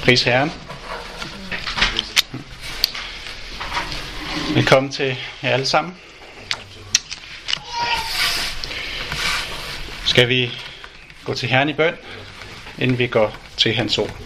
Pris Herren. Velkommen til jer alle sammen. Skal vi gå til Herren i bøn, inden vi går til hans ord?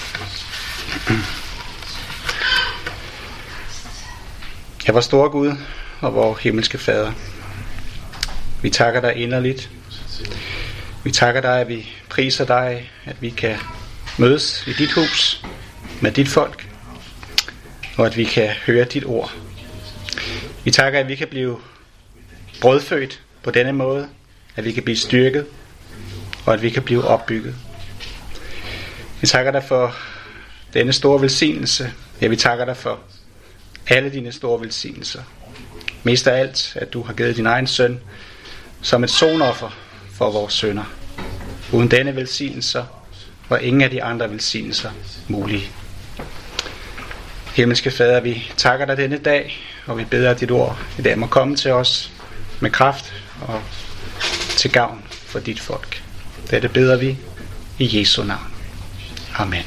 Ja, vor store Gud og vor himmelske Fader, vi takker dig inderligt. Vi takker dig, at vi priser dig, at vi kan mødes i dit hus med dit folk, og at vi kan høre dit ord. Vi takker, at vi kan blive brødfødt på denne måde, at vi kan blive styrket, og at vi kan blive opbygget. Vi takker dig for denne store velsignelse. Ja, vi takker dig for alle dine store velsignelser. Mest af alt, at du har givet din egen søn som et sonoffer for vores synder. Uden denne velsignelser var ingen af de andre velsignelser mulige. Himmelske Fader, vi takker dig denne dag, og vi beder, at dit ord i dag må komme til os med kraft og til gavn for dit folk. Dette beder vi i Jesu navn. Amen.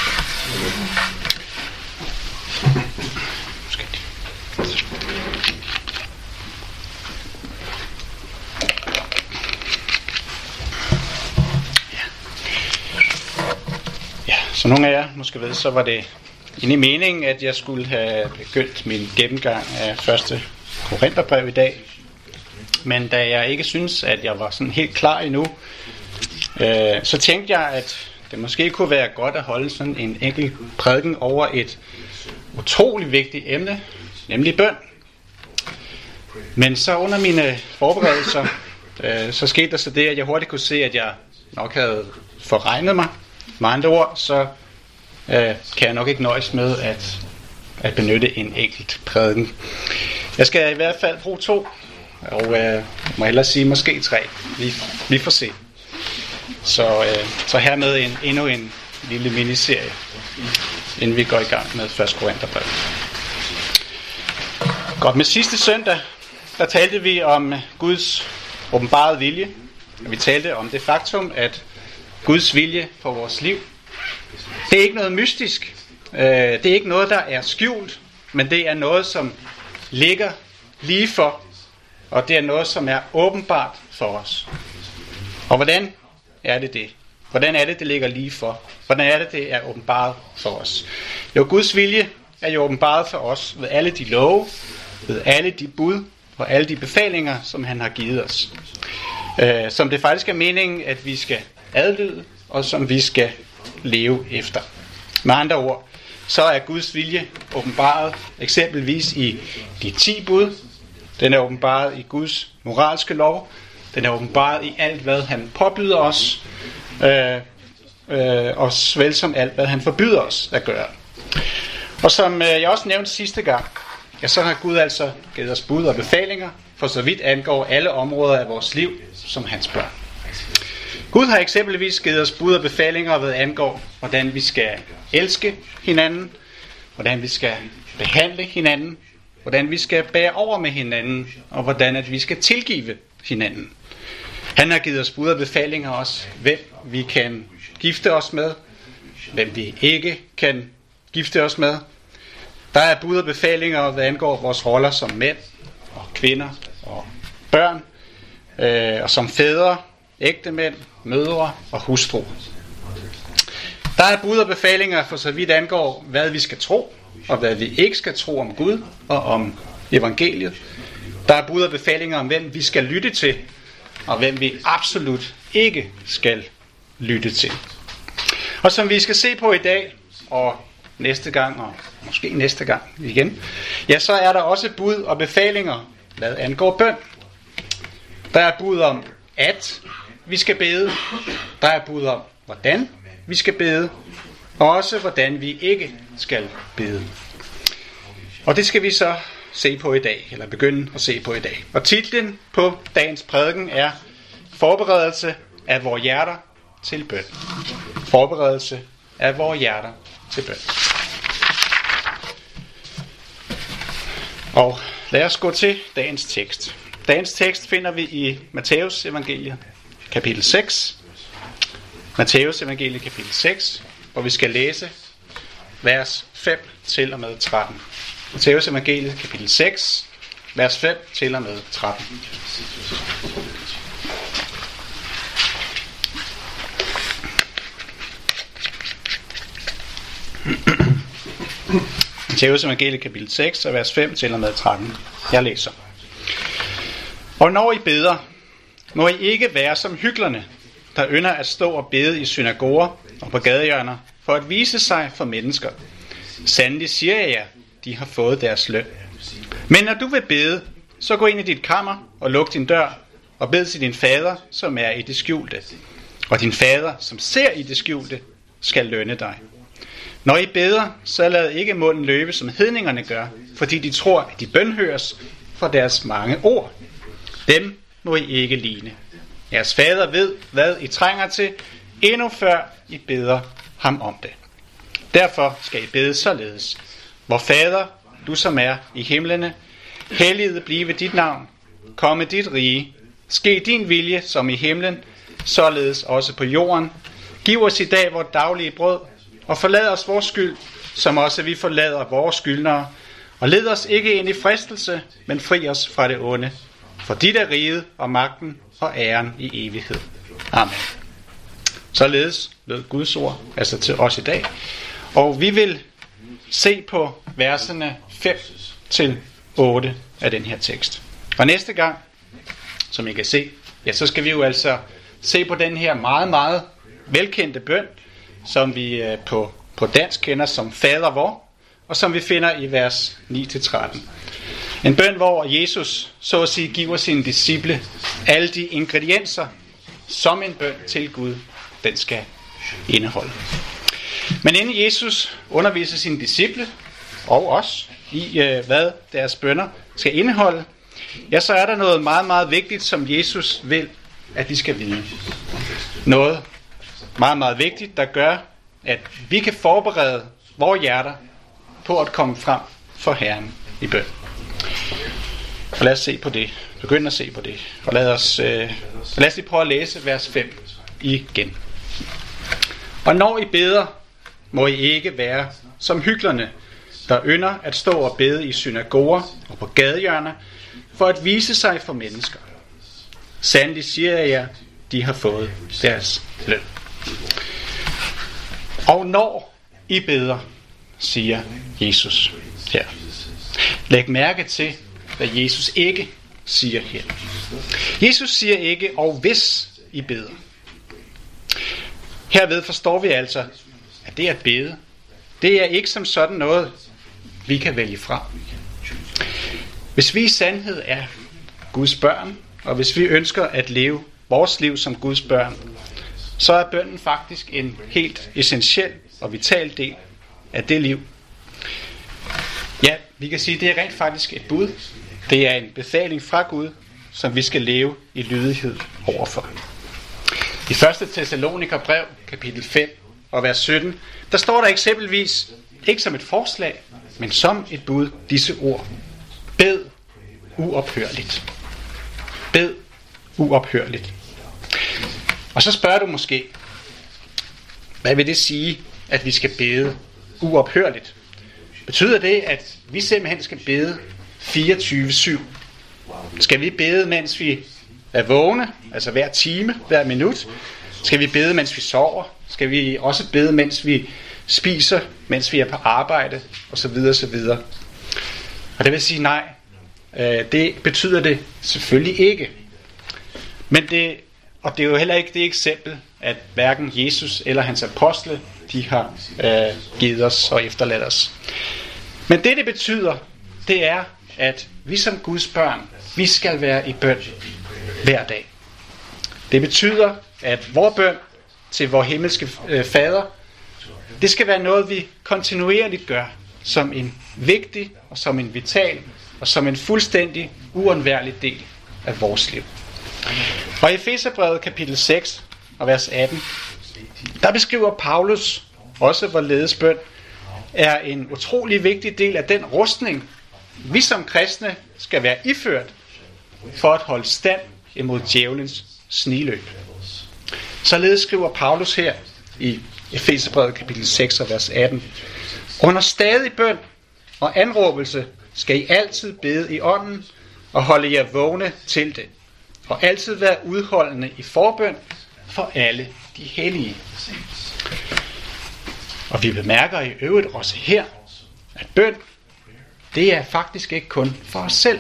Så nogle af jer måske ved, så var det inde i meningen, at jeg skulle have begyndt min gennemgang af 1. Korintherbrev i dag. Men da jeg ikke synes, at jeg var sådan helt klar endnu, så tænkte jeg, at det måske kunne være godt at holde sådan en enkelt prædiken over et utroligt vigtigt emne, nemlig bøn. Men så under mine forberedelser, så skete der så det, at jeg hurtigt kunne se, at jeg nok havde forregnet mig. Med andre ord, så kan jeg nok ikke nøjes med at benytte en enkelt prædiken. Jeg skal i hvert fald bruge 2, og må hellere sige måske 3. Vi får se. Så hermed endnu en lille miniserie, inden vi går i gang med 1. Korintherbrev. Godt, med sidste søndag, der talte vi om Guds åbenbarede vilje. Vi talte om det faktum, at Guds vilje for vores liv, det er ikke noget mystisk. Det er ikke noget, der er skjult, men det er noget, som ligger lige for, og det er noget, som er åbenbart for os. Og hvordan er det det? Hvordan er det, det ligger lige for? Hvordan er det, det er åbenbart for os? Jo, Guds vilje er jo åbenbart for os ved alle de love, ved alle de bud og alle de befalinger, som han har givet os. Som det faktisk er meningen, at vi skal adlyde, og som vi skal leve efter. Med andre ord, så er Guds vilje åbenbaret eksempelvis i de 10 bud. Den er åbenbaret i Guds moralske lov. Den er åbenbaret i alt, hvad han påbyder os, og vel som alt, hvad han forbyder os at gøre. Og som jeg også nævnte sidste gang, ja, så har Gud altså givet os bud og befalinger, for så vidt angår alle områder af vores liv som hans børn. Gud har eksempelvis givet os bud og befalinger, hvad angår, hvordan vi skal elske hinanden, hvordan vi skal behandle hinanden, hvordan vi skal bære over med hinanden, og hvordan at vi skal tilgive hinanden. Han har givet os bud og befalinger også, hvem vi kan gifte os med, hvem vi ikke kan gifte os med. Der er bud og befalinger, hvad angår vores roller som mænd og kvinder og børn, og som fædre, ægtemænd, mødre og hustruer. Der er bud og befalinger for så vidt angår, hvad vi skal tro, og hvad vi ikke skal tro om Gud og om evangeliet. Der er bud og befalinger om, hvem vi skal lytte til, og hvem vi absolut ikke skal lytte til. Og som vi skal se på i dag, og næste gang, og måske næste gang igen, ja, så er der også bud og befalinger, hvad angår bøn. Der er bud om, at vi skal bede. Der er bud om, hvordan vi skal bede, og også hvordan vi ikke skal bede. Og det skal vi så se på i dag, eller begynde at se på i dag. Og titlen på dagens prædiken er Forberedelse af vores hjerter til bøn. Forberedelse af vores hjerter til bøn. Og lad os gå til dagens tekst. Dagens tekst finder vi i Matthæus evangeliet, kapitel 6. Matthæus evangeliet, kapitel 6, hvor vi skal læse vers 5 til og med 13. Matthæus evangeliet, kapitel 6, vers 5 til og med 13. Matthæus evangeliet, kapitel 6, og vers 5 til og med 13. Jeg læser. Og når I beder, må I ikke være som hyklerne, der ynder at stå og bede i synagoger og på gadehjørner, for at vise sig for mennesker. Sandelig siger jeg jer, de har fået deres løn. Men når du vil bede, så gå ind i dit kammer og luk din dør, og bed til din fader, som er i det skjulte. Og din fader, som ser i det skjulte, skal lønne dig. Når I beder, så lad ikke munden løbe, som hedningerne gør, fordi de tror, at de bønhøres for deres mange ord. Dem må I ikke ligne. Jeres fader ved, hvad I trænger til, endnu før I beder ham om det. Derfor skal I bede således. Vor Fader, du som er i himlene, helliget blive dit navn, komme dit rige, ske din vilje som i himlen, således også på jorden. Giv os i dag vores daglige brød, og forlad os vores skyld, som også vi forlader vores skyldnere. Og led os ikke ind i fristelse, men fri os fra det onde. For dit er riget og magten og æren i evighed. Amen. Således lød Guds ord, altså til os i dag. Og vi vil se på verserne 5 til 8 af den her tekst. Og næste gang, som I kan se, ja, så skal vi jo altså se på den her meget, meget velkendte bøn, som vi på dansk kender som Fader vor, og som vi finder i vers 9-13. En bøn, hvor Jesus så at sige giver sine disciple alle de ingredienser, som en bøn til Gud, den skal indeholde. Men inden Jesus underviser sine disciple og os i, hvad deres bønner skal indeholde, ja, så er der noget meget, meget vigtigt, som Jesus vil, at vi skal vide. Noget meget, meget vigtigt, der gør, at vi kan forberede vores hjerter på at komme frem for Herren i bøn. Og lad os se på det. Begynd at se på det. Og lad os lige prøve at læse vers 5 igen. Og når I beder, må I ikke være som hyklerne, der ynder at stå og bede i synagoger og på gadehjørner, for at vise sig for mennesker. Sandelig siger jeg jer, de har fået deres løn. Og når I beder, siger Jesus her. Læg mærke til, hvad Jesus ikke siger her. Jesus siger ikke, og hvis I beder. Herved forstår vi altså, at det at bede, det er ikke som sådan noget, vi kan vælge fra. Hvis vi i sandhed er Guds børn, og hvis vi ønsker at leve vores liv som Guds børn, så er bønnen faktisk en helt essentiel og vital del af det liv. Ja, vi kan sige, at det er rent faktisk et bud. Det er en befaling fra Gud, som vi skal leve i lydighed overfor. I 1. Thessaloniker brev, kapitel 5 og vers 17, der står der eksempelvis, ikke som et forslag, men som et bud, disse ord. Bed uophørligt. Bed uophørligt. Og så spørger du måske, hvad vil det sige, at vi skal bede uophørligt? Betyder det, at vi simpelthen skal bede 24/7? Skal vi bede, mens vi er vågne, altså hver time, hver minut? Skal vi bede, mens vi sover? Skal vi også bede, mens vi spiser, mens vi er på arbejde, osv. osv.? Og det vil sige nej. Det betyder det selvfølgelig ikke. Men det er jo heller ikke det eksempel, at hverken Jesus eller hans apostle, de har givet os og efterladt os. Men det betyder, det er, at vi som Guds børn, vi skal være i bøn hver dag. Det betyder, at vores bøn til vor himmelske fader, det skal være noget, vi kontinuerligt gør, som en vigtig og som en vital og som en fuldstændig uundværlig del af vores liv. Og i Efeserbrevet kapitel 6 og vers 18, der beskriver Paulus også, hvorledes bøn er en utrolig vigtig del af den rustning, vi som kristne skal være iført for at holde stand imod djævelens sniløb. Således skriver Paulus her i Efeserbrevet kapitel 6 og vers 18. Under stadig bøn og anråbelse skal I altid bede i ånden og holde jer vågne til det, og altid være udholdende i forbøn for alle de hellige. Og vi bemærker i øvrigt også her, at bøn, det er faktisk ikke kun for os selv,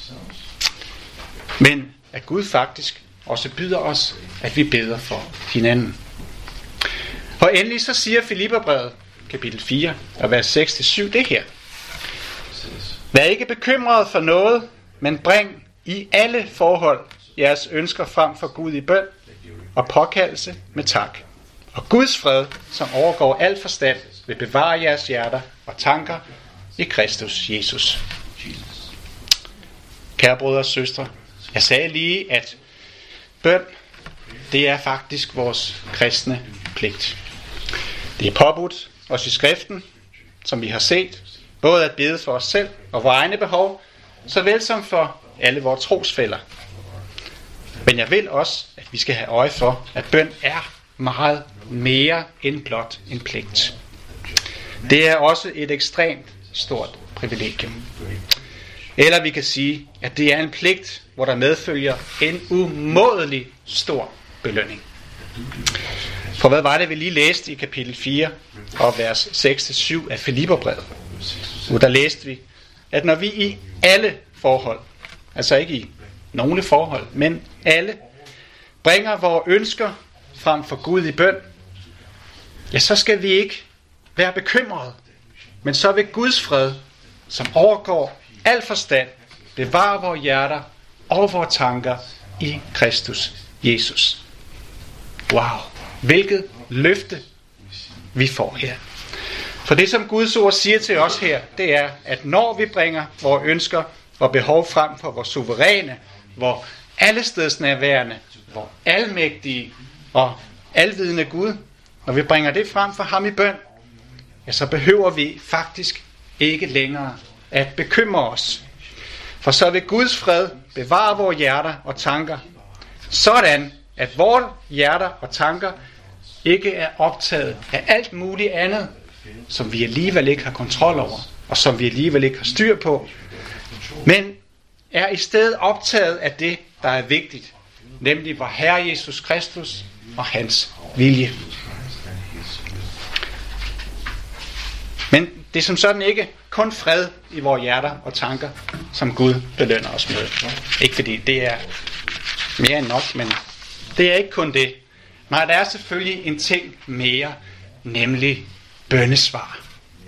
men at Gud faktisk også byder os, at vi beder for hinanden. Og endelig så siger Filipperbrevet, kapitel 4, og vers 6-7, det her. Vær ikke bekymret for noget, men bring i alle forhold jeres ønsker frem for Gud i bøn og påkaldelse med tak. Og Guds fred, som overgår al forstand, vil bevare jeres hjerter og tanker i Kristus Jesus. Kære brødre og søstre, jeg sagde lige, at bøn, det er faktisk vores kristne pligt. Det er påbudt os i skriften, som vi har set, både at bede for os selv og vores egne behov, såvel som for alle vores trosfæller. Men jeg vil også, at vi skal have øje for, at bøn er meget mere end blot en pligt. Det er også et ekstremt stort privilegium. Eller vi kan sige, at det er en pligt, hvor der medfølger en umådelig stor belønning. For hvad var det, vi lige læste i kapitel 4 og vers 6-7 af Filipperbrevet? Nu der læste vi, at når vi i alle forhold, altså ikke i nogle forhold, men alle, bringer vores ønsker frem for Gud i bøn, ja, så skal vi ikke være bekymrede, men så vil Guds fred, som overgår al forstand, bevare vores hjerter og vores tanker i Kristus Jesus. Wow, hvilket løfte vi får her. For det, som Guds ord siger til os her, det er, at når vi bringer vores ønsker og behov frem for vores suveræne, hvor allestedsnærværende, hvor almægtige og alvidende Gud, når vi bringer det frem for ham i bøn, ja, så behøver vi faktisk ikke længere at bekymre os. For så vil Guds fred bevare vores hjerter og tanker, sådan at vores hjerter og tanker ikke er optaget af alt muligt andet, som vi alligevel ikke har kontrol over, og som vi alligevel ikke har styr på, men er i stedet optaget af det, der er vigtigt, nemlig vor Herre Jesus Kristus og hans vilje. Men det er som sådan ikke kun fred i vores hjerter og tanker, som Gud belønner os med. Ikke fordi det er mere end nok, men det er ikke kun det. Nej, der er selvfølgelig en ting mere, nemlig bønnesvar.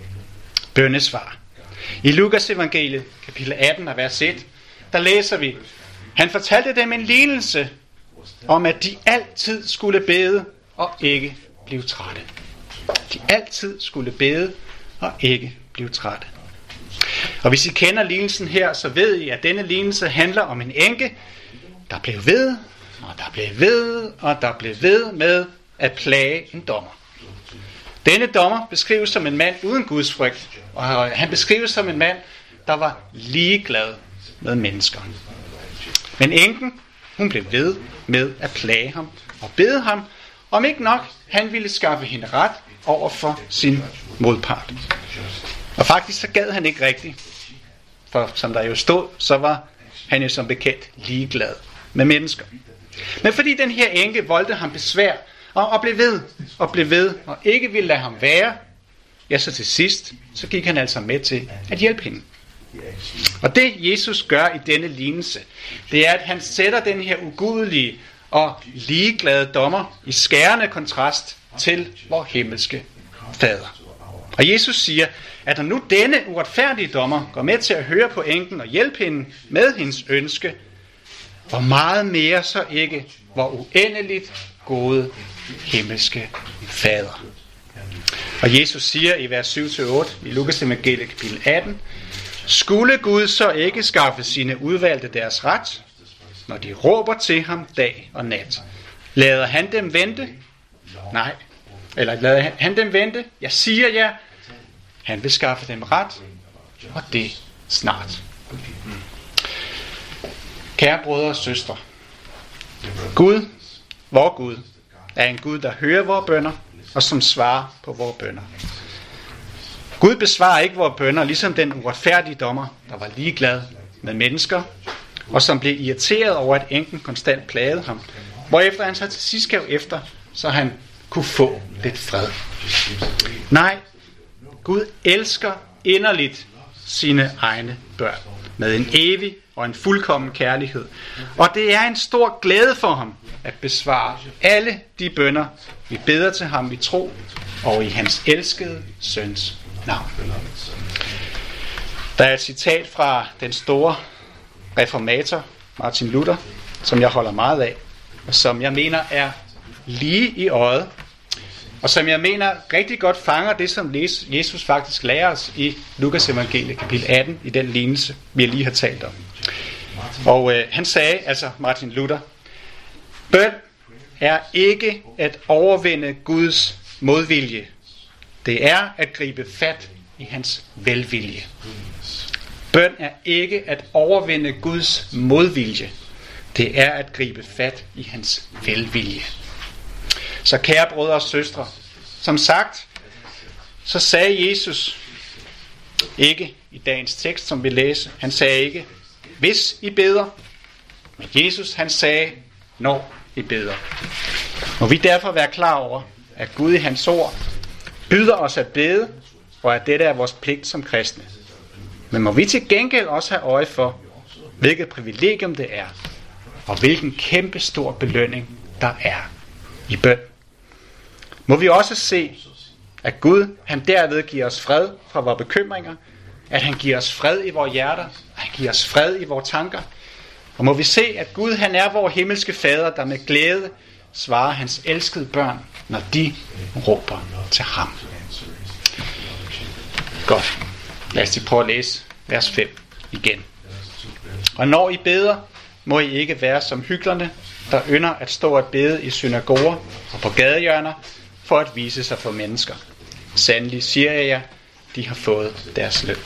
Bønnesvar. I Lukas evangeliet, kapitel 18 og vers 1, der læser vi, han fortalte dem en lignelse om, at de altid skulle bede og ikke blive trætte. De altid skulle bede og ikke blive trætte. Og hvis I kender lignelsen her, så ved I, at denne lignelse handler om en enke, der blev ved, og der blev ved, og der blev ved med at plage en dommer. Denne dommer beskrives som en mand uden Guds frygt, og han beskrives som en mand, der var ligeglad med mennesker. Men enken, hun blev ved med at plage ham og bede ham, om ikke nok, han ville skaffe hende ret over for sin modpart. Og faktisk så gad han ikke rigtigt, for som der jo stod, så var han jo som bekendt ligeglad med mennesker. Men fordi den her enke voldte ham besvær, og blev ved, og ikke ville lade ham være, ja, så til sidst, så gik han altså med til at hjælpe hende. Og det Jesus gør i denne lignelse, det er, at han sætter den her ugudelige og ligeglade dommer i skærende kontrast til vor himmelske fader. Og Jesus siger, at når nu denne uretfærdige dommer går med til at høre på enken og hjælpe hende med hendes ønske, hvor meget mere så ikke hvor uendeligt gode himmelske fader. Og Jesus siger i vers 7-8 i Lukas evangeliet kapitel 18, skulle Gud så ikke skaffe sine udvalgte deres ret, når de råber til ham dag og nat? Lader han dem vente? Nej. Eller lader han dem vente? Jeg siger jer, han vil skaffe dem ret, og det snart. Kære brødre og søstre, Gud, vor Gud, er en Gud, der hører vores bønner, og som svarer på vores bønner. Gud besvarer ikke vores bønner, ligesom den uretfærdige dommer, der var ligeglad med mennesker, og som blev irriteret over, at enken konstant plagede ham, hvorefter han så til sidst gav efter, så han kunne få lidt fred. Nej, Gud elsker inderligt sine egne børn med en evig og en fuldkommen kærlighed. Og det er en stor glæde for ham at besvare alle de bønner, vi beder til ham i tro og i hans elskede søns navn. Der er et citat fra den store reformator Martin Luther, som jeg holder meget af, og som jeg mener er lige i øjet, og som jeg mener rigtig godt fanger det, som Jesus faktisk lærer os i Lukas evangeliet kapitel 18, i den lignelse, vi lige har talt om. Og han sagde, altså Martin Luther, bøn er ikke at overvinde Guds modvilje. Det er at gribe fat i hans velvilje. Bøn er ikke at overvinde Guds modvilje. Det er at gribe fat i hans velvilje. Så kære brødre og søstre, som sagt, så sagde Jesus ikke i dagens tekst, som vi læser, han sagde ikke, hvis I beder, men Jesus han sagde, når I beder. Må vi derfor være klar over, at Gud i hans ord byder os at bede, og at dette er vores pligt som kristne. Men må vi til gengæld også have øje for, hvilket privilegium det er, og hvilken kæmpe stor belønning der er i bøn. Må vi også se, at Gud han derved giver os fred fra vores bekymringer, at han giver os fred i vores hjerter, at han giver os fred i vores tanker. Og må vi se, at Gud han er vores himmelske fader, der med glæde svarer hans elskede børn, når de råber til ham. Godt. Lad os lige prøve at læse vers 5 igen. Og når I beder, må I ikke være som hyklerne, der ynder at stå og bede i synagoger og på gadehjørner, for at vise sig for mennesker. Sandelig siger jeg jer, de har fået deres løn.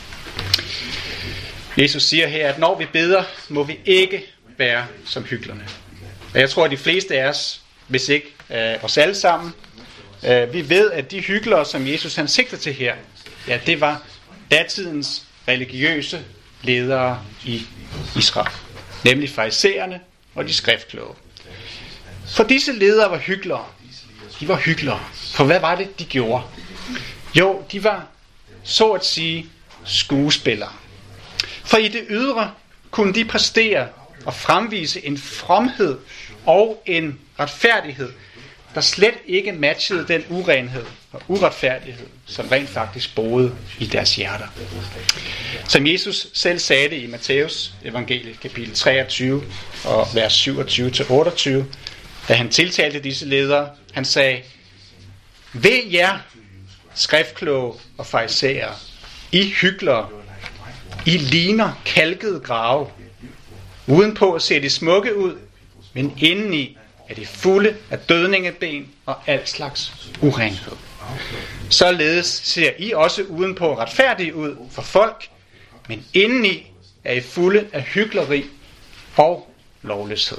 Jesus siger her, at når vi beder, må vi ikke være som hyklerne. Og jeg tror, at de fleste af os, hvis ikke os alle sammen, vi ved, at de hyklere, som Jesus han sigter til her, ja, det var datidens religiøse ledere i Israel. Nemlig farisæerne og de skriftkloge. For disse ledere var hyklere. De var hyklere. For hvad var det, de gjorde? Jo, de var, så at sige, skuespillere. For i det ydre kunne de præstere og fremvise en fromhed og en retfærdighed, der slet ikke matchede den urenhed og uretfærdighed, som rent faktisk boede i deres hjerter. Som Jesus selv sagde det i Matthæus evangeliet kapitel 23 og vers 27-28, da han tiltalte disse ledere, han sagde, ved jer, skriftkloge og farisæere, I hyklere, I ligner kalkede grave. Udenpå ser de smukke ud, men indeni er de fulde af dødningeben og al slags urenhed. Således ser I også udenpå retfærdige ud for folk, men indeni er I fulde af hykleri og lovløshed.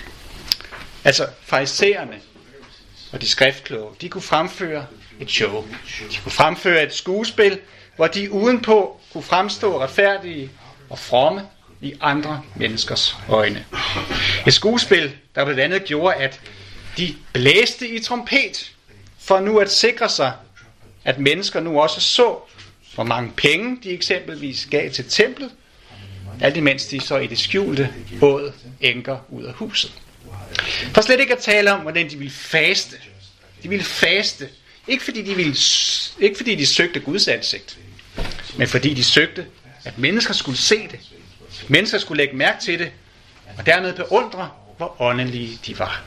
Altså farisæerne og de skriftkloge, de kunne fremføre et show. De kunne fremføre et skuespil, hvor de udenpå kunne fremstå retfærdige og fromme i andre menneskers øjne. Et skuespil, der blandt andet gjorde, at de blæste i trompet, for nu at sikre sig, at mennesker nu også så, hvor mange penge de eksempelvis gav til templet, alt imens de så i det skjulte båd enker ud af huset. For slet ikke at tale om, hvordan de ville faste. De ville faste, ikke fordi de søgte Guds ansigt, men fordi de søgte, at mennesker skulle se det. Mennesker skulle lægge mærke til det, og dermed beundre, hvor åndelige de var.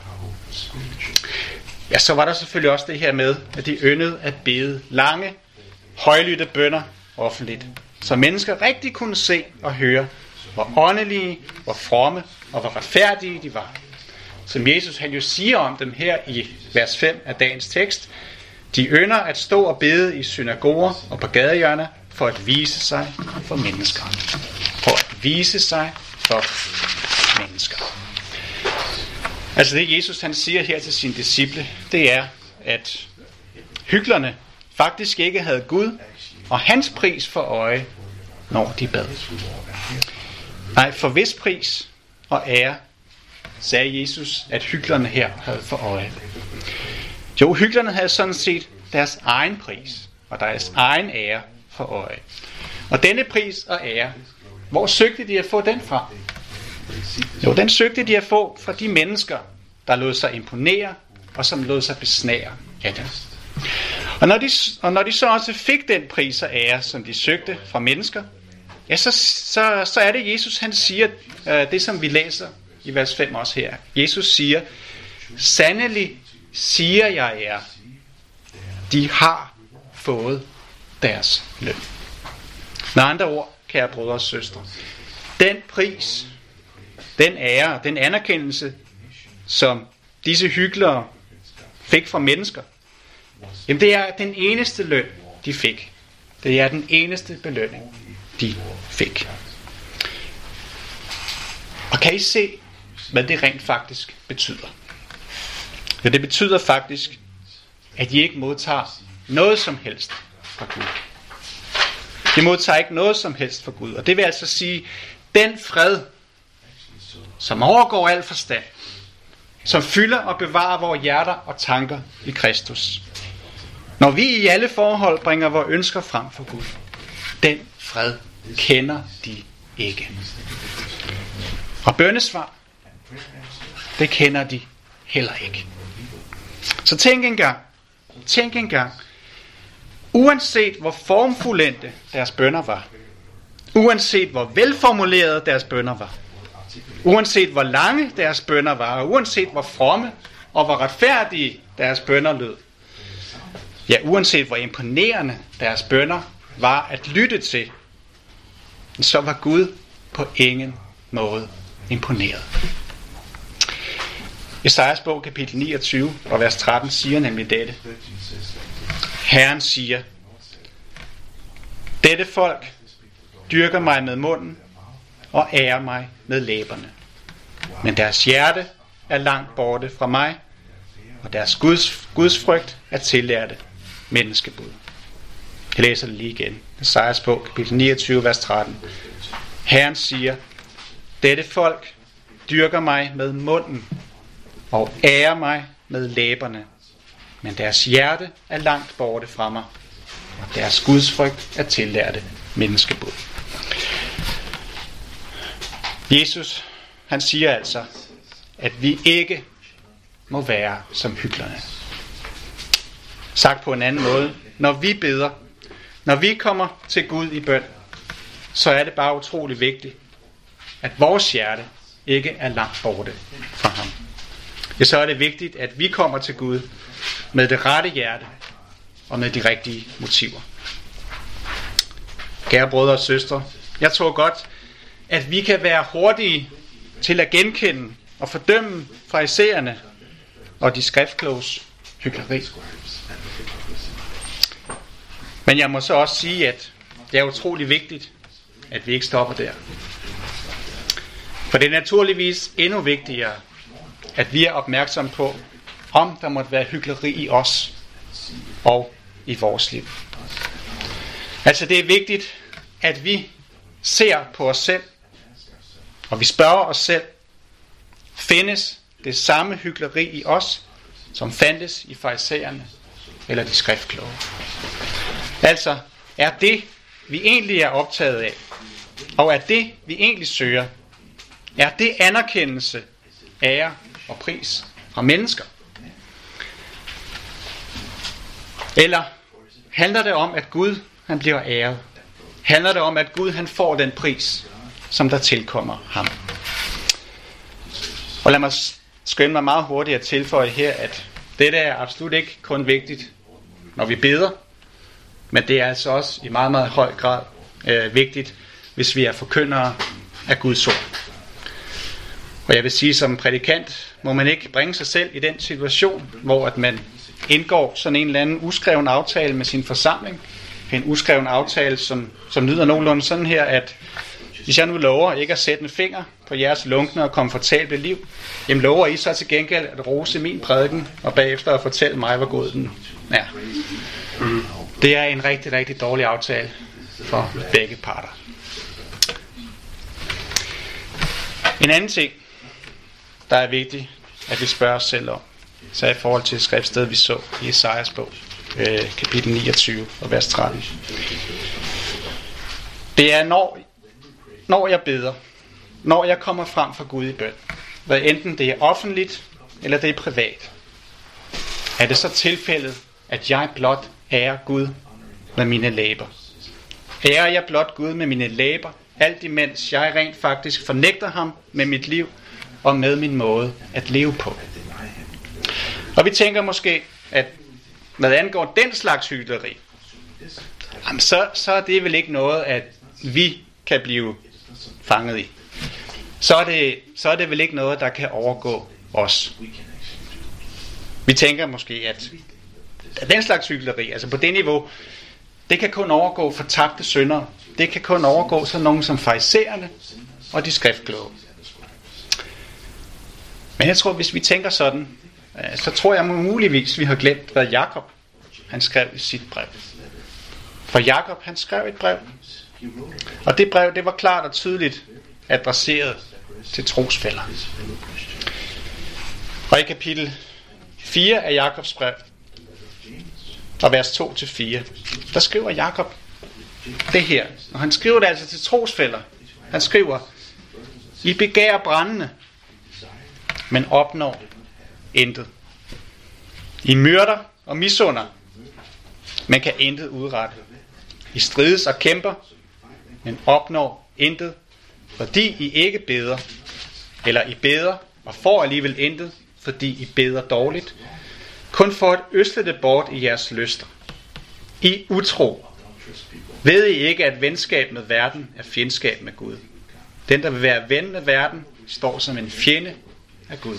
Ja, så var der selvfølgelig også det her med, at de yndede at bede lange, højlydte bønner offentligt, så mennesker rigtig kunne se og høre, hvor åndelige, hvor fromme og hvor retfærdige de var. Som Jesus han jo siger om dem her i vers 5 af dagens tekst, de ynder at stå og bede i synagoger og på gadehjørner for at vise sig for mennesker. For at vise sig for mennesker. Altså det Jesus han siger her til sine disciple, det er, at hyklerne, faktisk ikke havde Gud og hans pris for øje, når de bad. Nej, for hvis pris og ære, sagde Jesus, at hyklerne her havde for øje. Jo, hyklerne havde sådan set deres egen pris og deres egen ære for øje. Og denne pris og ære, hvor søgte de at få den fra? Jo, den søgte de at få fra de mennesker, der lod sig imponere og som lod sig besnære af det. Og når de så også fik den pris og ære, som de søgte fra mennesker, ja, så er det Jesus, han siger det, som vi læser i vers 5 også her. Jesus siger, sandelig siger jeg jer, de har fået deres løn. Med andre ord, kære brødre og søstre, den pris, den ære, den anerkendelse, som disse hyklere fik fra mennesker, jamen det er den eneste løn, de fik. Det er den eneste belønning, de fik. Og kan I se, hvad det rent faktisk betyder? Ja, det betyder faktisk, at I ikke modtager noget som helst fra Gud. De modtager ikke noget som helst fra Gud. Og det vil altså sige, den fred, som overgår al forstand, som fylder og bevarer vores hjerter og tanker i Kristus. Når vi i alle forhold bringer vores ønsker frem for Gud, den fred kender de ikke. Og bønnesvar, det kender de heller ikke. Så tænk engang, uanset hvor formfuldendte deres bønner var, uanset hvor velformulerede deres bønner var, uanset hvor lange deres bønner var, og uanset hvor fromme og hvor retfærdige deres bønner lød, ja, uanset hvor imponerende deres bønner var at lytte til, så var Gud på ingen måde imponeret. Esajas bog kapitel 29 og vers 13 siger nemlig dette. Herren siger, dette folk dyrker mig med munden og ærer mig med læberne. Men deres hjerte er langt borte fra mig, og deres gudsfrygt er tillærte menneskebud. Jeg læser det lige igen. Esajas bog kapitel 29 vers 13. Herren siger, dette folk dyrker mig med munden og ærer mig med læberne, men deres hjerte er langt borte fra mig, og deres gudsfrygt er tillærte menneskebud. Jesus, han siger altså, at vi ikke må være som hyklerne. Sagt på en anden måde, når vi beder, når vi kommer til Gud i bøn, så er det bare utrolig vigtigt, at vores hjerte ikke er langt borte fra ham. Ja, så er det vigtigt, at vi kommer til Gud med det rette hjerte og med de rigtige motiver. Kære brødre og søstre, jeg tror godt, at vi kan være hurtige til at genkende og fordømme farisæerne og de skriftkloges hykleri. Men jeg må så også sige, at det er utrolig vigtigt, at vi ikke stopper der. For det er naturligvis endnu vigtigere, at vi er opmærksomme på, om der måtte være hykleri i os og i vores liv. Altså det er vigtigt, at vi ser på os selv, og vi spørger os selv, findes det samme hykleri i os, som fandtes i farisæerne eller de skriftkloge? Altså, er det, vi egentlig er optaget af, og er det, vi egentlig søger, er det anerkendelse, ære og pris fra mennesker? Eller handler det om, at Gud han bliver æret? Handler det om, at Gud han får den pris, som der tilkommer ham? Og lad mig skynde mig meget hurtigt at tilføje her, at dette er absolut ikke kun vigtigt, når vi beder, men det er altså også i meget, meget høj grad vigtigt, hvis vi er forkyndere af Guds ord. Og jeg vil sige, som prædikant må man ikke bringe sig selv i den situation, hvor at man indgår sådan en eller anden uskreven aftale med sin forsamling. En uskreven aftale, som lyder nogenlunde sådan her, at hvis jeg nu lover ikke at sætte en finger på jeres lunkne og komfortable liv, jamen lover I så til gengæld at rose min prædiken, og bagefter at fortælle mig, hvor god den er. Det er en rigtig, rigtig dårlig aftale for begge parter. En anden ting, der er vigtigt, at vi spørger os selv om, så er i forhold til skriftsted, vi så i Esajas bog, kapitel 29 og vers 13. Det er, når jeg beder, når jeg kommer frem for Gud i bøn, hvad enten det er offentligt, eller det er privat, er det så tilfældet, at jeg blot ærer Gud med mine læber. Ærer jeg blot Gud med mine læber, alt imens jeg rent faktisk fornægter ham med mit liv og med min måde at leve på. Og vi tænker måske, at hvad angår den slags hykleri, så er det vel ikke noget, at vi kan blive fanget i. Så er det vel ikke noget, der kan overgå os. Vi tænker måske, at den slags hykleri, altså på det niveau, det kan kun overgå fortabte syndere. Det kan kun overgå sådan nogen som farisæerne og de skriftkloge. Men jeg tror, hvis vi tænker sådan, så tror jeg muligvis, vi har glemt, hvad Jakob han skrev i sit brev. For Jakob han skrev et brev, og det brev det var klart og tydeligt adresseret til trosfæller. Og i kapitel 4 af Jakobs brev, og vers 2-4, der skriver Jakob det her. Og han skriver det altså til trosfæller. Han skriver, I begærer brændende, men opnår intet. I myrder og misunder, men kan intet udrette. I strides og kæmper, men opnår intet, fordi I ikke beder. Eller I beder og får alligevel intet, fordi I beder dårligt. Kun for at øsle det bort i jeres lyster. I utro. Ved I ikke, at venskab med verden er fjendskab med Gud? Den, der vil være ven med verden, står som en fjende af Gud.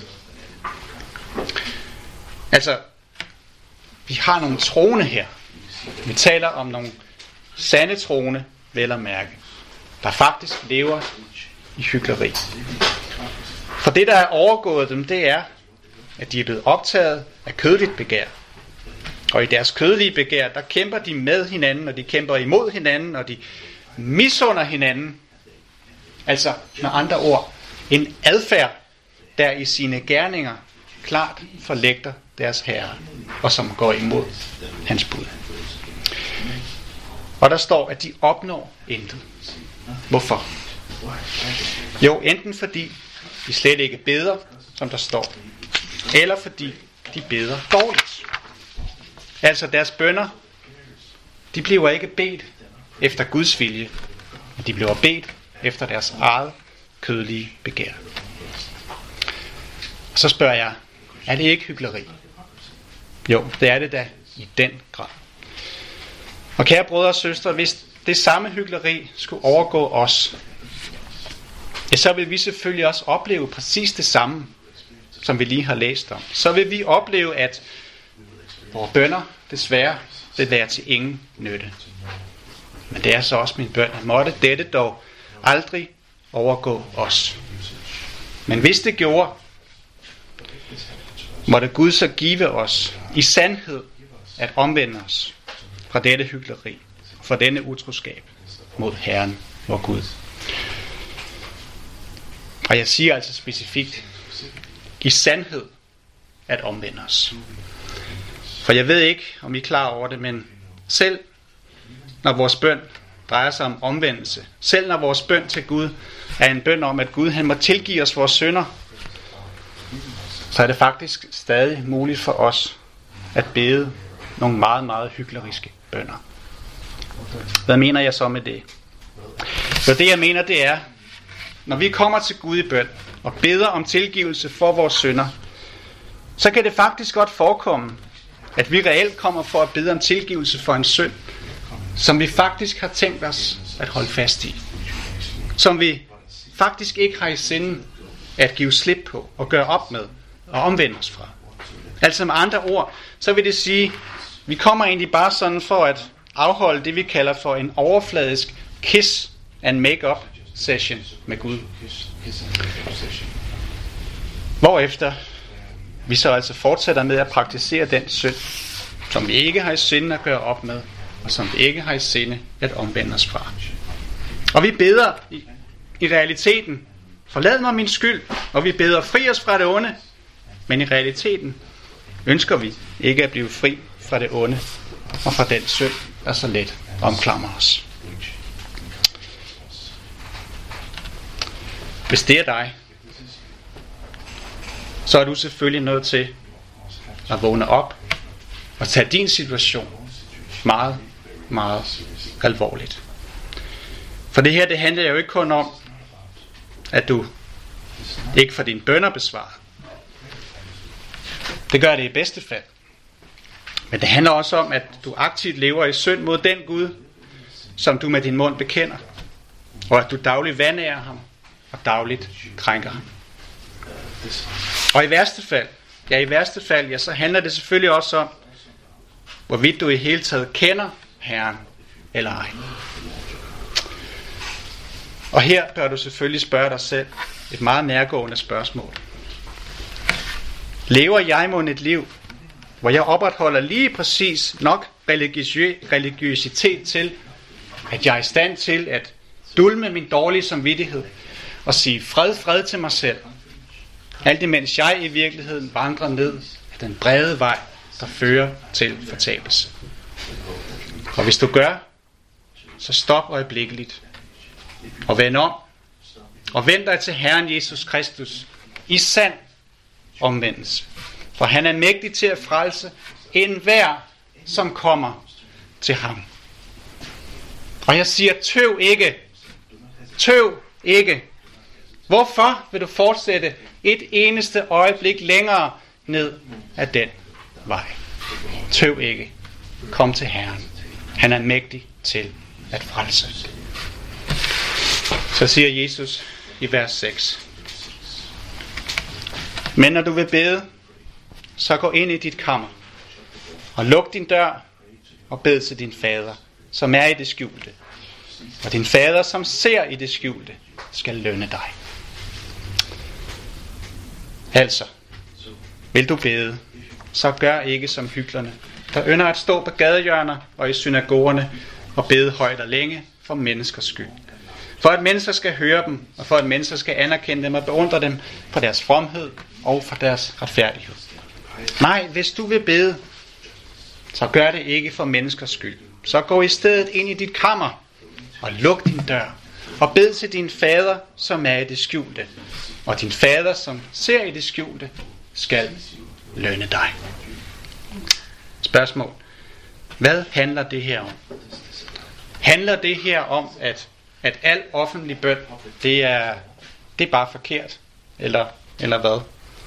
Altså, vi har nogle troende her. Vi taler om nogle sande troende, vel at mærke, der faktisk lever i hykleri. For det, der er overgået dem, det er, at de er blevet optaget af kødeligt begær. Og i deres kødelige begær, der kæmper de med hinanden, og de kæmper imod hinanden, og de misunder hinanden. Altså, med andre ord, en adfærd, der i sine gerninger klart forlægter deres herre, og som går imod hans bud. Og der står, at de opnår intet. Hvorfor? Jo, enten fordi de slet ikke beder, som der står, eller fordi de beder dårligt. Altså deres bønner, de bliver ikke bedt efter Guds vilje, men de bliver bedt efter deres eget kødelige begær. Så spørger jeg, er det ikke hykleri? Jo, det er det da i den grad. Og kære brødre og søstre, hvis det samme hykleri skulle overgå os, ja, så vil vi selvfølgelig også opleve præcis det samme, som vi lige har læst om. Så vil vi opleve, at vores bønner desværre vil være til ingen nytte. Men det er så også min bøn, at måtte dette dog aldrig overgå os. Men hvis det gjorde, måtte Gud så give os i sandhed at omvende os fra dette hykleri, fra denne utroskab mod Herren, vor Gud. Og jeg siger altså specifikt, i sandhed at omvende os. For jeg ved ikke, om I er klar over det, men selv når vores bøn drejer sig om omvendelse, selv når vores bøn til Gud er en bøn om, at Gud han må tilgive os vores synder, så er det faktisk stadig muligt for os at bede nogle meget, meget hykleriske bønner. Hvad mener jeg så med det? Så det jeg mener, det er, når vi kommer til Gud i bøn og beder om tilgivelse for vores synder, så kan det faktisk godt forekomme, at vi reelt kommer for at bede om tilgivelse for en synd, som vi faktisk har tænkt os at holde fast i. Som vi faktisk ikke har i sinde at give slip på og gøre op med og omvende os fra. Altså med andre ord, så vil det sige, vi kommer egentlig bare sådan for at afholde det, vi kalder for en overfladisk kiss and make-up session med Gud. Hvorefter vi så altså fortsætter med at praktisere den synd, som vi ikke har i sinde at gøre op med, og som vi ikke har i sinde at omvende os fra. Og vi beder i realiteten, forlad mig min skyld, og vi beder fri os fra det onde, men i realiteten ønsker vi ikke at blive fri fra det onde og fra den synd, der så let omklamrer os. Hvis det er dig, så er du selvfølgelig nødt til at vågne op og tage din situation meget, meget alvorligt. For det her, det handler jo ikke kun om, at du ikke får dine bønner besvaret. Det gør det i bedste fald. Men det handler også om, at du aktivt lever i synd mod den Gud, som du med din mund bekender, og at du dagligt vanærer ham og dagligt krænker ham. Og i værste fald, så handler det selvfølgelig også om, hvorvidt du i hele taget kender Herren eller ej. Og her bør du selvfølgelig spørge dig selv et meget nærgående spørgsmål. Lever jeg mon et liv, hvor jeg opretholder lige præcis nok religiøsitet til, at jeg er i stand til at dulme min dårlige samvittighed og sige fred til mig selv, alt imens jeg i virkeligheden vandrer ned ad den brede vej, der fører til fortabelse. Og hvis du gør, så stop øjeblikkeligt og vend om og vend dig til Herren Jesus Kristus i sand omvendelse. For han er mægtig til at frelse enhver, som kommer til ham. Og jeg siger, tøv ikke. Hvorfor vil du fortsætte et eneste øjeblik længere ned ad den vej? Tøv ikke. Kom til Herren. Han er mægtig til at frelse. Så siger Jesus i vers 6. Men når du vil bede, så gå ind i dit kammer og luk din dør og bed til din fader, som er i det skjulte. Og din fader, som ser i det skjulte, skal lønne dig. Altså, vil du bede, så gør ikke som hyklerne, der ynder at stå på gadehjørner og i synagogerne og bede højt og længe for menneskers skyld. For at mennesker skal høre dem, og for at mennesker skal anerkende dem og beundre dem for deres fromhed og for deres retfærdighed. Nej, hvis du vil bede, så gør det ikke for menneskers skyld. Så gå i stedet ind i dit kammer og luk din dør og bed til din fader, som er i det skjulte. Og din fader, som ser i det skjulte, skal lønne dig. Spørgsmål. Hvad handler det her om? Handler det her om, at al offentlig bøn, det er bare forkert? Eller hvad?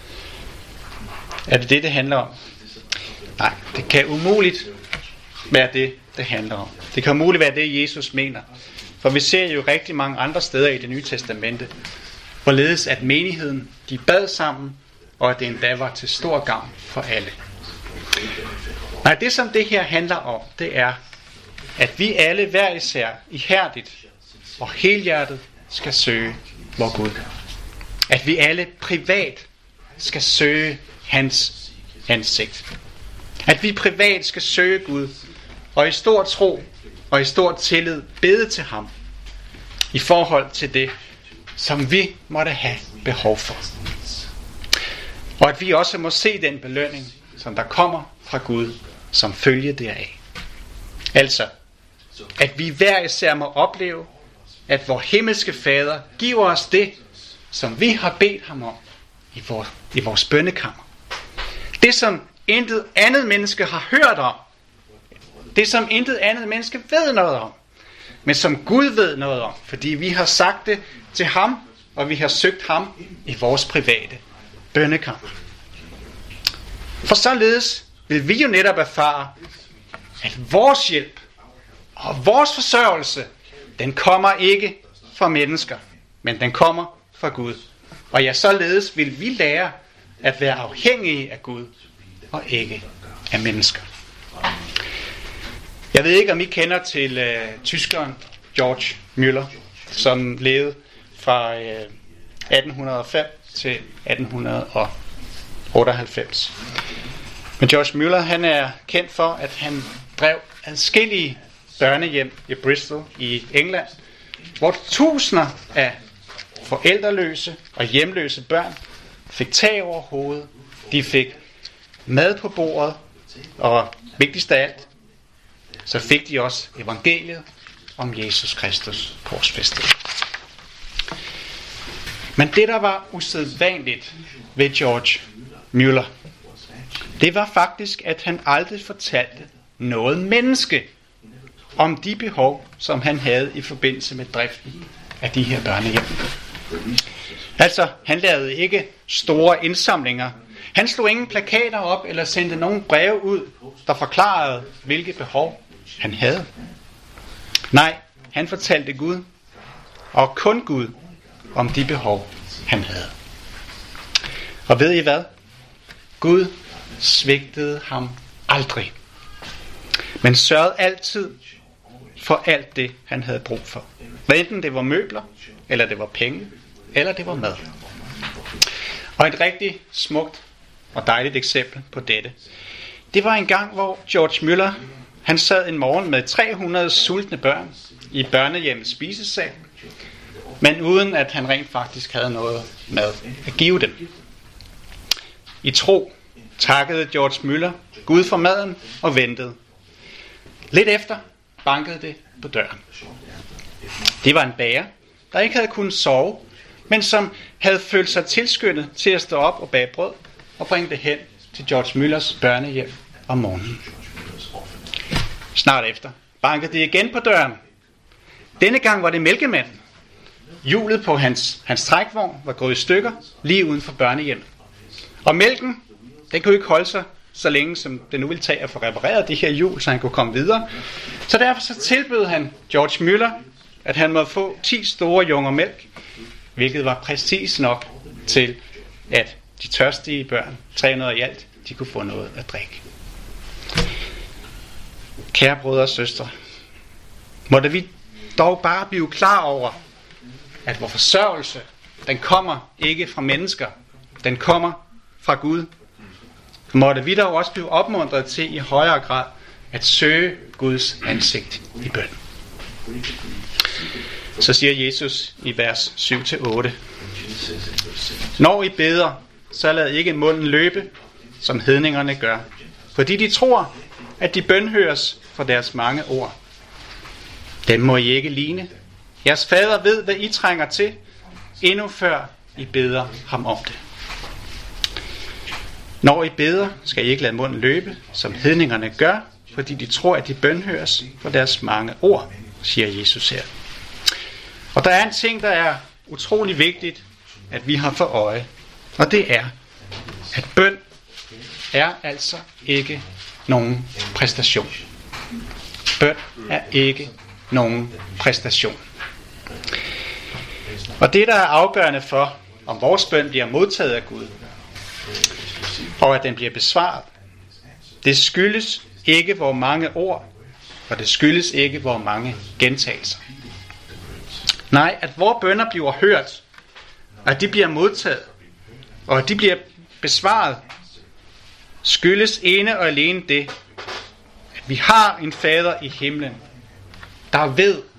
Er det handler om? Nej, det kan umuligt være det handler om. Det kan umuligt være det, Jesus mener. For vi ser jo rigtig mange andre steder i Det Nye Testamente, hvorledes at menigheden, de bad sammen, og at det endda var til stor gavn for alle. Nej, det som det her handler om, det er, at vi alle hver især ihærdigt og helhjertet skal søge vor Gud. At vi alle privat skal søge hans ansigt. At vi privat skal søge Gud, og i stor tro og i stor tillid bede til ham, i forhold til det, som vi måtte have behov for. Og at vi også må se den belønning, som der kommer fra Gud, som følge deraf. Altså, at vi hver især må opleve, at vor himmelske Fader giver os det, som vi har bedt ham om i vores bønnekammer. Det, som intet andet menneske har hørt om. Det, som intet andet menneske ved noget om. Men som Gud ved noget om, fordi vi har sagt det til ham, og vi har søgt ham i vores private bønnekammer. For således vil vi jo netop erfare, at vores hjælp og vores forsørgelse, den kommer ikke fra mennesker, men den kommer fra Gud. Og ja, således vil vi lære at være afhængige af Gud og ikke af mennesker. Jeg ved ikke, om I kender til tyskeren George Müller, som levede fra 1805 til 1898. Men George Müller, han er kendt for, at han drev adskillige børnehjem i Bristol i England, hvor tusinder af forældreløse og hjemløse børn fik tag over hovedet. De fik mad på bordet, og vigtigst af alt, så fik de også evangeliet om Jesus Kristus korsfæstet. Men det, der var usædvanligt ved George Müller, det var faktisk, at han aldrig fortalte noget menneske om de behov, som han havde i forbindelse med driften af de her børnehjem. Altså, han lavede ikke store indsamlinger. Han slog ingen plakater op eller sendte nogen breve ud, der forklarede, hvilke behov han havde. Nej, han fortalte Gud, og kun Gud, om de behov, han havde. Og ved I hvad? Gud svigtede ham aldrig, men sørgede altid for alt det, han havde brug for. Hvad enten det var møbler, eller det var penge, eller det var mad. Og et rigtig smukt og dejligt eksempel på dette, det var en gang, hvor George Müller, han sad en morgen med 300 sultne børn i børnehjemmets spisesal, men uden at han rent faktisk havde noget mad at give dem. I tro takkede George Müller Gud for maden og ventede. Lidt efter bankede det på døren. Det var en bager, der ikke havde kunnet sove, men som havde følt sig tilskyndet til at stå op og bage brød og bringe det hen til George Müllers børnehjem om morgenen. Snart efter bankede det igen på døren. Denne gang var det mælkemanden. Hjulet på hans trækvogn var gået i stykker lige uden for børnehjemmet. Og mælken, den kunne ikke holde sig så længe, som det nu ville tage at få repareret det her hjul, så han kunne komme videre. Så derfor så tilbød han George Müller, at han måtte få 10 store junger mælk, hvilket var præcis nok til, at de tørstige børn, 300 i alt, de kunne få noget at drikke. Kære brødre og søstre, måtte vi dog bare blive klar over, at vor forsørgelse, den kommer ikke fra mennesker, den kommer fra Gud. Måtte vi dog også blive opmuntret til i højere grad at søge Guds ansigt i bøn. Så siger Jesus i vers 7-8: Når I beder, så lad ikke munden løbe, som hedningerne gør, fordi de tror, at de bønhøres for deres mange ord. Dem må I ikke ligne. Jeres fader ved, hvad I trænger til, endnu før I beder ham om det. Når I beder, skal I ikke lade munden løbe, som hedningerne gør, fordi de tror, at de bønhøres for deres mange ord, siger Jesus her. Og der er en ting, der er utrolig vigtigt, at vi har for øje, og det er, at bøn er altså ikke nogen præstation. Bøn er ikke nogen præstation. Og det, der er afgørende for, om vores bøn bliver modtaget af Gud, og at den bliver besvaret, det skyldes ikke, hvor mange ord, og det skyldes ikke, hvor mange gentagelser. Nej, at vores bønner bliver hørt, og at de bliver modtaget, og at de bliver besvaret, skyldes ene og alene det, at vi har en fader i himlen, der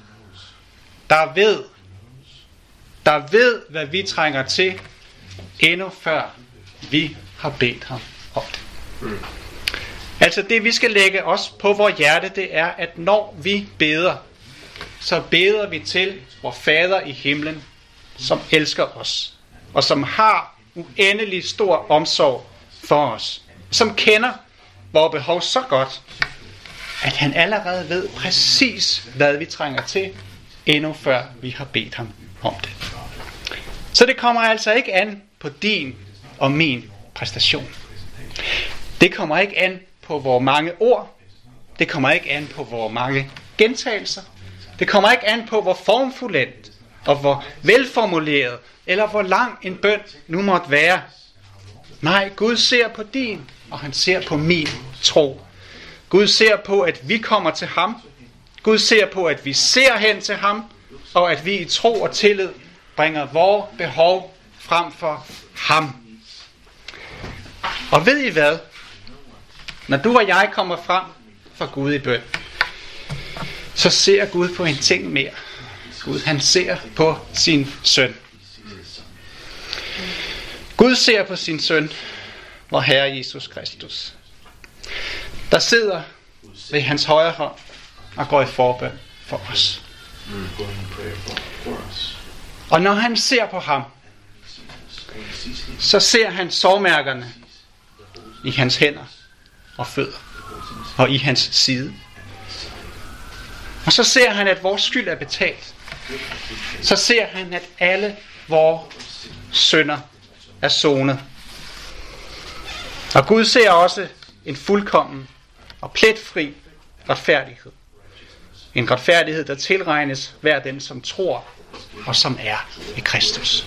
ved, hvad vi trænger til, endnu før vi har bedt ham om det. Altså det, vi skal lægge os på vores hjerte, det er, at når vi beder, så beder vi til vor fader i himlen, som elsker os, og som har uendelig stor omsorg for os, som kender vores behov så godt, at han allerede ved præcis, hvad vi trænger til, endnu før vi har bedt ham om det. Så det kommer altså ikke an på din og min præstation. Det kommer ikke an på hvor mange ord. Det kommer ikke an på hvor mange gentagelser. Det kommer ikke an på hvor formfuldendt og hvor velformuleret eller hvor lang en bøn nu måtte være. Nej, Gud ser på din, og han ser på min tro. Gud ser på, at vi kommer til ham. Gud ser på, at vi ser hen til ham, og at vi i tro og tillid bringer vores behov frem for ham. Og ved I hvad? Når du og jeg kommer frem for Gud i bøn, så ser Gud på en ting mere. Gud, han ser på sin søn. Gud ser på sin søn, vor Herre Jesus Kristus, der sidder ved hans højre hånd og går i forbøn for os. Og når han ser på ham, så ser han sårmærkerne i hans hænder og fødder og i hans side. Og så ser han, at vores skyld er betalt. Så ser han, at alle vores synder er sonet. Og Gud ser også en fuldkommen og pletfri retfærdighed. En retfærdighed, der tilregnes hver den, som tror og som er i Kristus.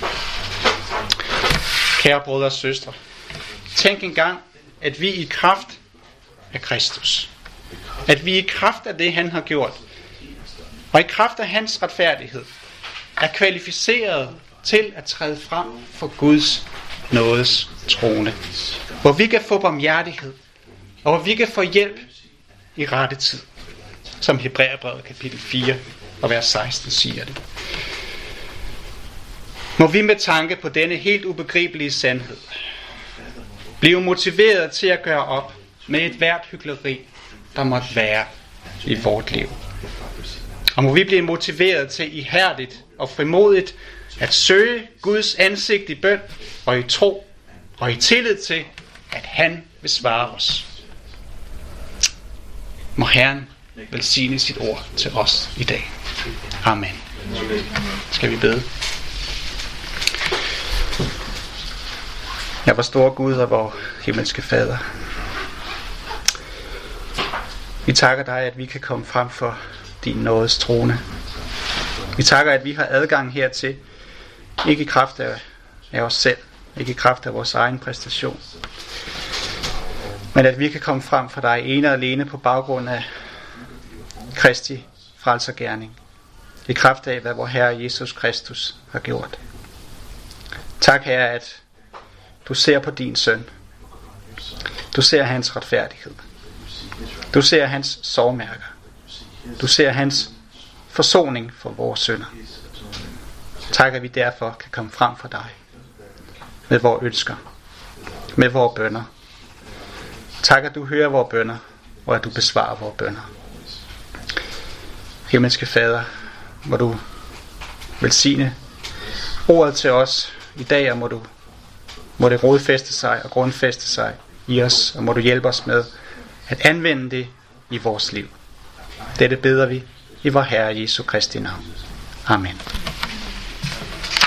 Kære brødre og søstre, tænk engang, at vi i kraft af Kristus, at vi i kraft af det, han har gjort, og i kraft af hans retfærdighed, er kvalificeret til at træde frem for Guds nådes trone, hvor vi kan få barmhjertighed, og hvor vi kan få hjælp i rette tid, som Hebræerbrevet kapitel 4 og vers 16 siger det. Må vi med tanke på denne helt ubegribelige sandhed blive motiveret til at gøre op med et hvert hykleri, der måtte være i vort liv. Og må vi blive motiveret til ihærdigt og frimodigt at søge Guds ansigt i bøn og i tro og i tillid til, at han vil svare os. Må Herren velsigne sit ord til os i dag. Amen. Skal vi bede? Ja, vor store Gud og vor himmelske Fader, vi takker dig, at vi kan komme frem for din nådes trone. Vi takker, at vi har adgang hertil, ikke i kraft af os selv, ikke i kraft af vores egen præstation, men at vi kan komme frem for dig ene og alene på baggrund af Kristi frelsergerning, i kraft af, hvad vor Herre Jesus Kristus har gjort. Tak, Herre, at du ser på din søn. Du ser hans retfærdighed. Du ser hans sårmærker. Du ser hans forsoning for vores synder. Tak, at vi derfor kan komme frem for dig med vores ønsker, med vores bønner. Tak, at du hører vores bønner, og at du besvarer vores bønner. Himmelske Fader, må du velsigne ordet til os i dag, og må det rodfæste sig og grundfæste sig i os, og må du hjælpe os med at anvende det i vores liv. Dette beder vi i vor Herre Jesu Kristi navn. Amen.